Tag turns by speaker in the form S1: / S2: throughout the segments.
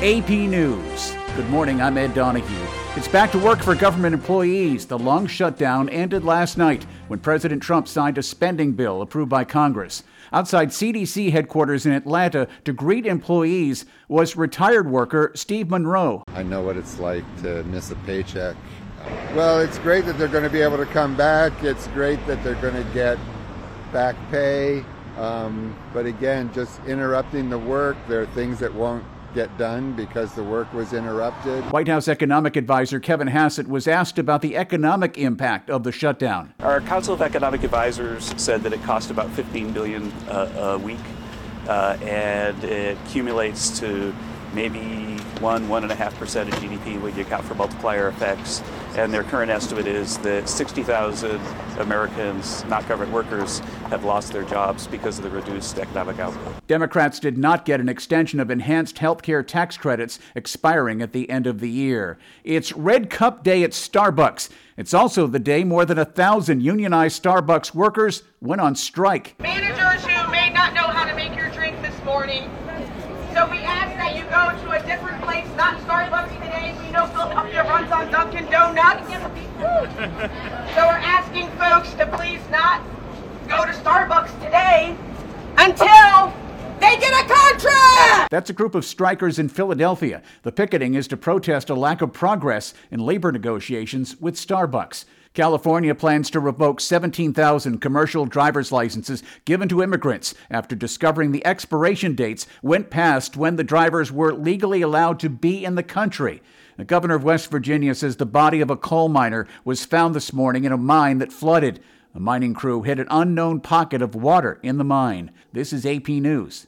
S1: AP News. Good morning, I'm Ed Donahue. It's back to work for government employees. The long shutdown ended last night when President Trump signed a spending bill approved by Congress. Outside CDC headquarters in Atlanta to greet employees was retired worker Steve Monroe.
S2: I know what it's like to miss a paycheck. Well, it's great that they're going to be able to come back. It's great that they're going to get back pay. But again, just interrupting the work, there are things that won't get done because the work was interrupted.
S1: White House economic advisor Kevin Hassett was asked about the economic impact of the shutdown.
S3: Our Council of Economic Advisors said that it cost about $15 billion a week, and it accumulates to maybe 1.5% of GDP when you account for multiplier effects. And their current estimate is that 60,000 Americans, not government workers, have lost their jobs because of the reduced economic output.
S1: Democrats did not get an extension of enhanced health care tax credits expiring at the end of the year. It's Red Cup Day at Starbucks. It's also the day more than 1,000 unionized Starbucks workers went on strike.
S4: Managers who may not know how to make your drink this morning, so we ask that you go to a different place, not Starbucks today. We know Philadelphia runs on Dunkin' Donuts. So we're asking folks to please not go to Starbucks today until they get a contract!
S1: That's a group of strikers in Philadelphia. The picketing is to protest a lack of progress in labor negotiations with Starbucks. California plans to revoke 17,000 commercial driver's licenses given to immigrants after discovering the expiration dates went past when the drivers were legally allowed to be in the country. The governor of West Virginia says the body of a coal miner was found this morning in a mine that flooded. A mining crew hit an unknown pocket of water in the mine. This is AP News.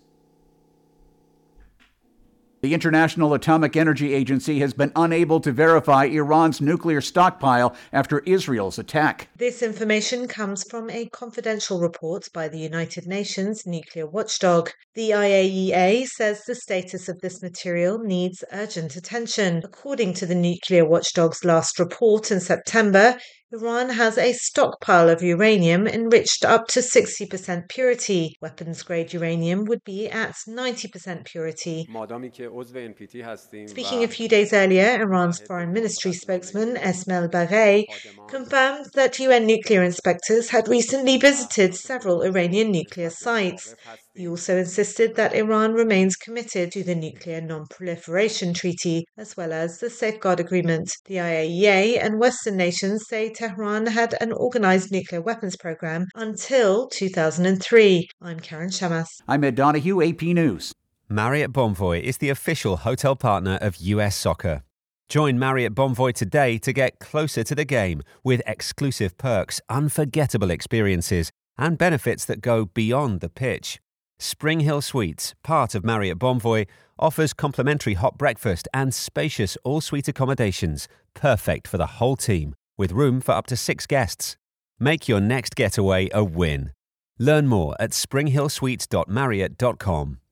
S1: The International Atomic Energy Agency has been unable to verify Iran's nuclear stockpile after Israel's attack.
S5: This information comes from a confidential report by the United Nations nuclear watchdog. The IAEA says the status of this material needs urgent attention. According to the nuclear watchdog's last report in September, Iran has a stockpile of uranium enriched up to 60% purity. Weapons-grade uranium would be at 90% purity. Speaking a few days earlier, Iran's Foreign Ministry spokesman Esmail Baghaei confirmed that UN nuclear inspectors had recently visited several Iranian nuclear sites. He also insisted that Iran remains committed to the Nuclear Non-Proliferation Treaty, as well as the Safeguard Agreement. The IAEA and Western nations say Tehran had an organized nuclear weapons program until 2003. I'm Karen Shamas.
S1: I'm Ed Donahue, AP News.
S6: Marriott Bonvoy is the official hotel partner of US Soccer. Join Marriott Bonvoy today to get closer to the game with exclusive perks, unforgettable experiences, and benefits that go beyond the pitch. Spring Hill Suites, part of Marriott Bonvoy, offers complimentary hot breakfast and spacious all-suite accommodations, perfect for the whole team, with room for up to 6 guests. Make your next getaway a win. Learn more at springhillsuites.marriott.com.